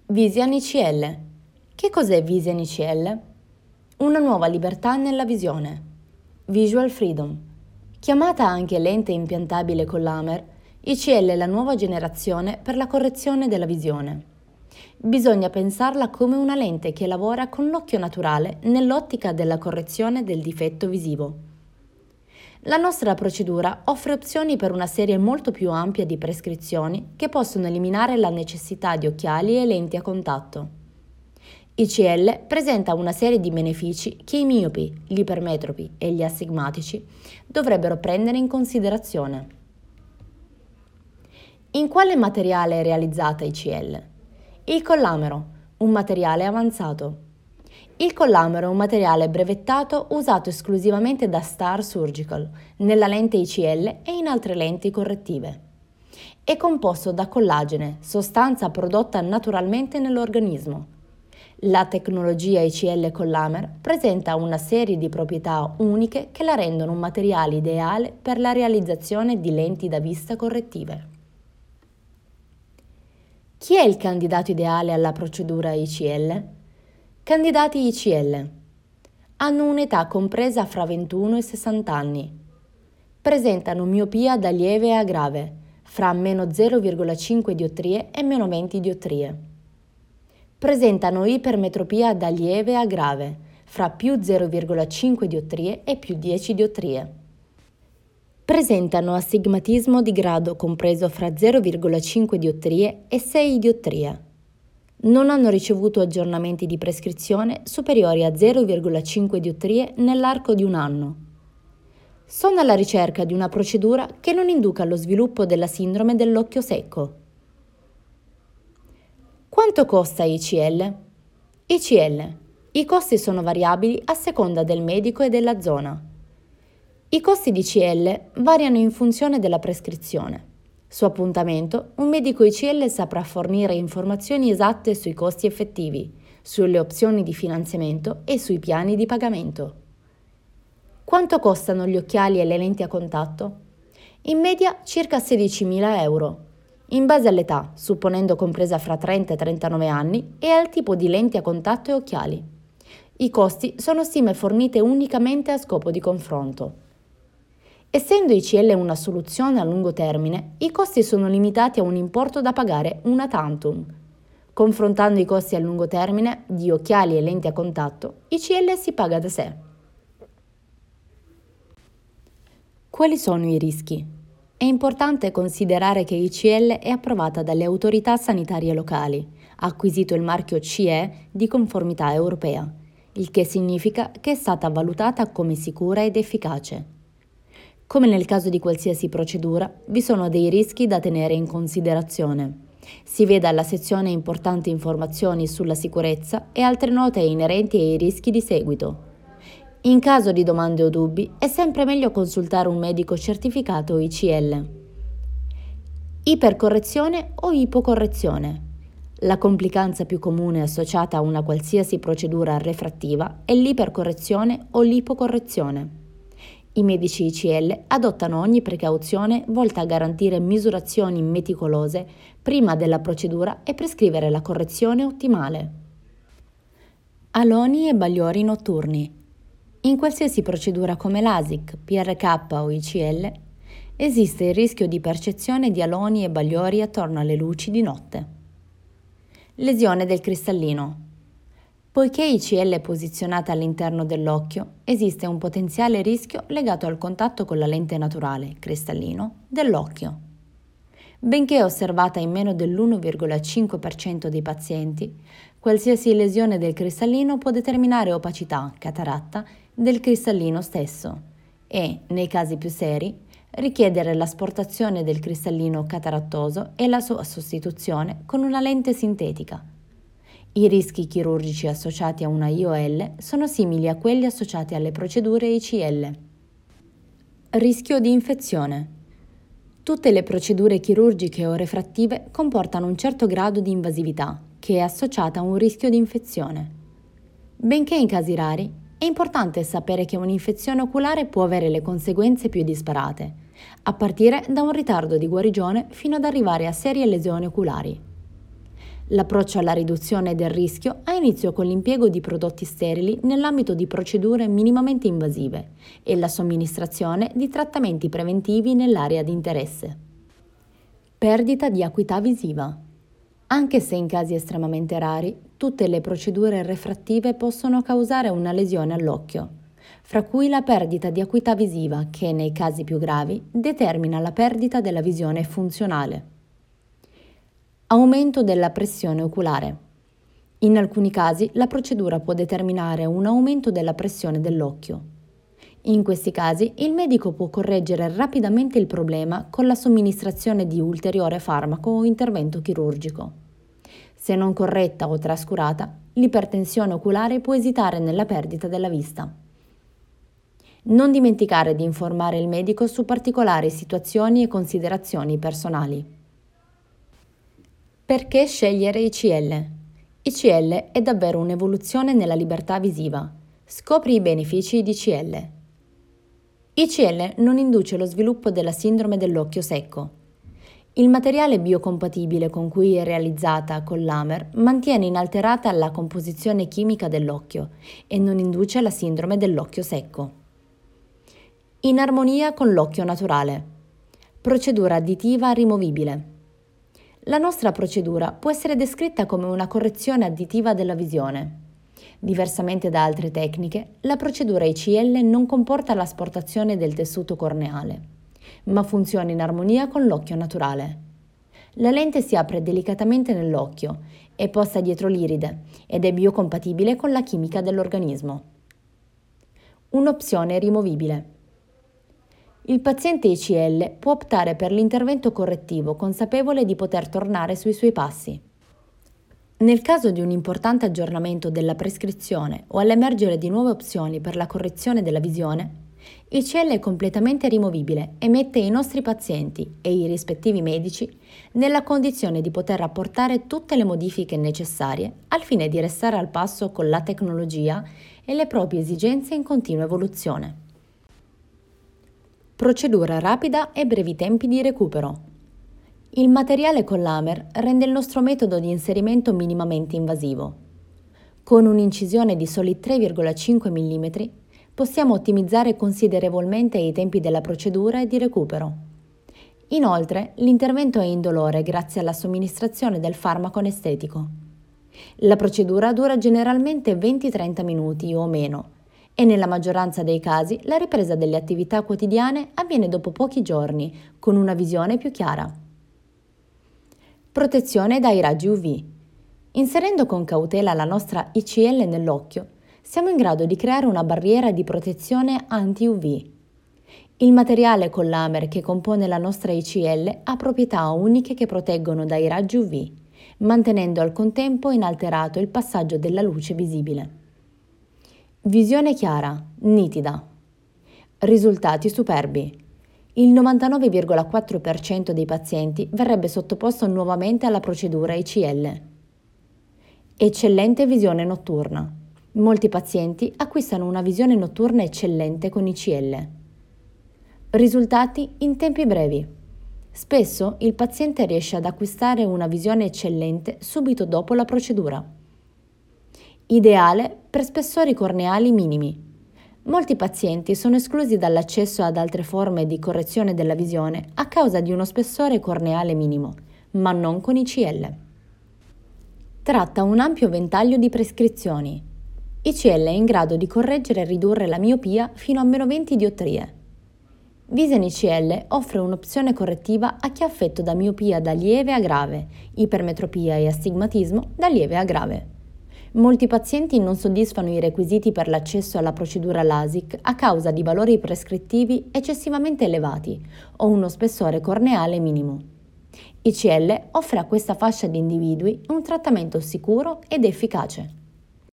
Vision ICL. Che cos'è Vision ICL? Una nuova libertà nella visione. Visual Freedom. Chiamata anche lente impiantabile con laser, ICL è la nuova generazione per la correzione della visione. Bisogna pensarla come una lente che lavora con l'occhio naturale nell'ottica della correzione del difetto visivo. La nostra procedura offre opzioni per una serie molto più ampia di prescrizioni che possono eliminare la necessità di occhiali e lenti a contatto. ICL presenta una serie di benefici che i miopi, gli ipermetropi e gli astigmatici dovrebbero prendere in considerazione. In quale materiale è realizzata ICL? Il collamero, un materiale avanzato. Il collamero è un materiale brevettato usato esclusivamente da Star Surgical nella lente ICL e in altre lenti correttive. È composto da collagene, sostanza prodotta naturalmente nell'organismo. La tecnologia ICL Collamer presenta una serie di proprietà uniche che la rendono un materiale ideale per la realizzazione di lenti da vista correttive. Chi è il candidato ideale alla procedura ICL? Candidati ICL. Hanno un'età compresa fra 21 e 60 anni. Presentano miopia da lieve a grave, fra meno 0,5 diottrie e meno 20 diottrie. Presentano ipermetropia da lieve a grave, fra più 0,5 diottrie e più 10 diottrie. Presentano astigmatismo di grado compreso fra 0,5 diottrie e 6 diottrie. Non hanno ricevuto aggiornamenti di prescrizione superiori a 0,5 diottrie nell'arco di un anno. Sono alla ricerca di una procedura che non induca allo sviluppo della sindrome dell'occhio secco. Quanto costa ICL? ICL. I costi sono variabili a seconda del medico e della zona. I costi di ICL variano in funzione della prescrizione. Su appuntamento, un medico ICL saprà fornire informazioni esatte sui costi effettivi, sulle opzioni di finanziamento e sui piani di pagamento. Quanto costano gli occhiali e le lenti a contatto? In media circa 16.000 euro. In base all'età, supponendo compresa fra 30 e 39 anni, e al tipo di lenti a contatto e occhiali. I costi sono stime fornite unicamente a scopo di confronto. Essendo ICL una soluzione a lungo termine, i costi sono limitati a un importo da pagare una tantum. Confrontando i costi a lungo termine di occhiali e lenti a contatto, ICL si paga da sé. Quali sono i rischi? È importante considerare che ICL è approvata dalle autorità sanitarie locali, ha acquisito il marchio CE di conformità europea, il che significa che è stata valutata come sicura ed efficace. Come nel caso di qualsiasi procedura, vi sono dei rischi da tenere in considerazione. Si veda alla sezione Importanti informazioni sulla sicurezza e altre note inerenti ai rischi di seguito. In caso di domande o dubbi, è sempre meglio consultare un medico certificato ICL. Ipercorrezione o ipocorrezione. La complicanza più comune associata a una qualsiasi procedura refrattiva è l'ipercorrezione o l'ipocorrezione. I medici ICL adottano ogni precauzione volta a garantire misurazioni meticolose prima della procedura e prescrivere la correzione ottimale. Aloni e bagliori notturni. In qualsiasi procedura come LASIK, PRK o ICL, esiste il rischio di percezione di aloni e bagliori attorno alle luci di notte. Lesione del cristallino. Poiché ICL è posizionata all'interno dell'occhio, esiste un potenziale rischio legato al contatto con la lente naturale, cristallino, dell'occhio. Benché osservata in meno dell'1,5% dei pazienti, qualsiasi lesione del cristallino può determinare opacità, cataratta, del cristallino stesso e, nei casi più seri, richiedere l'asportazione del cristallino catarattoso e la sua sostituzione con una lente sintetica. I rischi chirurgici associati a una IOL sono simili a quelli associati alle procedure ICL. Rischio di infezione. Tutte le procedure chirurgiche o refrattive comportano un certo grado di invasività, che è associata a un rischio di infezione. Benché in casi rari, è importante sapere che un'infezione oculare può avere le conseguenze più disparate, a partire da un ritardo di guarigione fino ad arrivare a serie lesioni oculari. L'approccio alla riduzione del rischio ha inizio con l'impiego di prodotti sterili nell'ambito di procedure minimamente invasive e la somministrazione di trattamenti preventivi nell'area di interesse. Perdita di acuità visiva. Anche se in casi estremamente rari, tutte le procedure refrattive possono causare una lesione all'occhio, fra cui la perdita di acuità visiva che, nei casi più gravi, determina la perdita della visione funzionale. Aumento della pressione oculare. In alcuni casi la procedura può determinare un aumento della pressione dell'occhio. In questi casi il medico può correggere rapidamente il problema con la somministrazione di ulteriore farmaco o intervento chirurgico. Se non corretta o trascurata, l'ipertensione oculare può esitare nella perdita della vista. Non dimenticare di informare il medico su particolari situazioni e considerazioni personali. Perché scegliere ICL? ICL è davvero un'evoluzione nella libertà visiva. Scopri i benefici di ICL. ICL non induce lo sviluppo della sindrome dell'occhio secco. Il materiale biocompatibile con cui è realizzata Collamer mantiene inalterata la composizione chimica dell'occhio e non induce la sindrome dell'occhio secco. In armonia con l'occhio naturale. Procedura additiva rimovibile. La nostra procedura può essere descritta come una correzione additiva della visione. Diversamente da altre tecniche, la procedura ICL non comporta l'asportazione del tessuto corneale, ma funziona in armonia con l'occhio naturale. La lente si apre delicatamente nell'occhio, è posta dietro l'iride ed è biocompatibile con la chimica dell'organismo. Un'opzione rimovibile. Il paziente ICL può optare per l'intervento correttivo consapevole di poter tornare sui suoi passi. Nel caso di un importante aggiornamento della prescrizione o all'emergere di nuove opzioni per la correzione della visione, ICL è completamente rimovibile e mette i nostri pazienti e i rispettivi medici nella condizione di poter apportare tutte le modifiche necessarie al fine di restare al passo con la tecnologia e le proprie esigenze in continua evoluzione. Procedura rapida e brevi tempi di recupero. Il materiale Collamer rende il nostro metodo di inserimento minimamente invasivo. Con un'incisione di soli 3,5 mm possiamo ottimizzare considerevolmente i tempi della procedura e di recupero. Inoltre, l'intervento è indolore grazie alla somministrazione del farmaco anestetico. La procedura dura generalmente 20-30 minuti o meno, e nella maggioranza dei casi la ripresa delle attività quotidiane avviene dopo pochi giorni, con una visione più chiara. Protezione dai raggi UV. Inserendo con cautela la nostra ICL nell'occhio, siamo in grado di creare una barriera di protezione anti-UV. Il materiale Collamer che compone la nostra ICL ha proprietà uniche che proteggono dai raggi UV, mantenendo al contempo inalterato il passaggio della luce visibile. Visione chiara, nitida. Risultati superbi. Il 99,4% dei pazienti verrebbe sottoposto nuovamente alla procedura ICL. Eccellente visione notturna. Molti pazienti acquistano una visione notturna eccellente con ICL. Risultati in tempi brevi. Spesso il paziente riesce ad acquistare una visione eccellente subito dopo la procedura. Ideale per spessori corneali minimi. Molti pazienti sono esclusi dall'accesso ad altre forme di correzione della visione a causa di uno spessore corneale minimo, ma non con ICL. Tratta un ampio ventaglio di prescrizioni. ICL è in grado di correggere e ridurre la miopia fino a meno 20 diottrie. Vision ICL offre un'opzione correttiva a chi è affetto da miopia da lieve a grave, ipermetropia e astigmatismo da lieve a grave. Molti pazienti non soddisfano i requisiti per l'accesso alla procedura LASIK a causa di valori prescrittivi eccessivamente elevati o uno spessore corneale minimo. ICL offre a questa fascia di individui un trattamento sicuro ed efficace.